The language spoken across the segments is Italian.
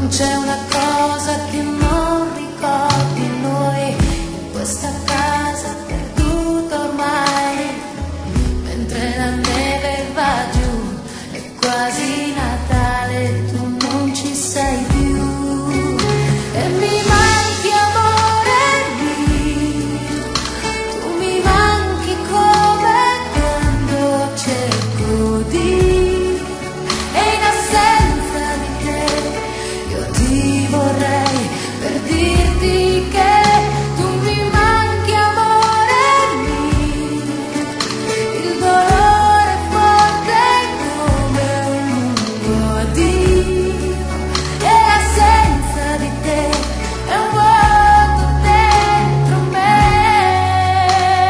C'è una cosa che non ricordi noi, in questa casa perduta ormai, mentre la neve va giù, è quasi Natale, tu non ci sei più. E mi manchi amore mio, tu mi manchi come quando cerco di, e in assenza di te io ti vorrei per dirti che tu mi manchi amore mio, il dolore è forte come un lungo addio, e l'assenza di te è un vuoto dentro me,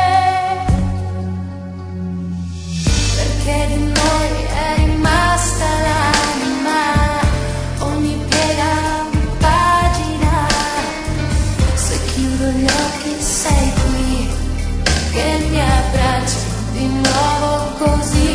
perché di noi è rimasta l'anima, ogni piega di pagina, se chiudo gli occhi sei qui, che mi abbracci di nuovo così.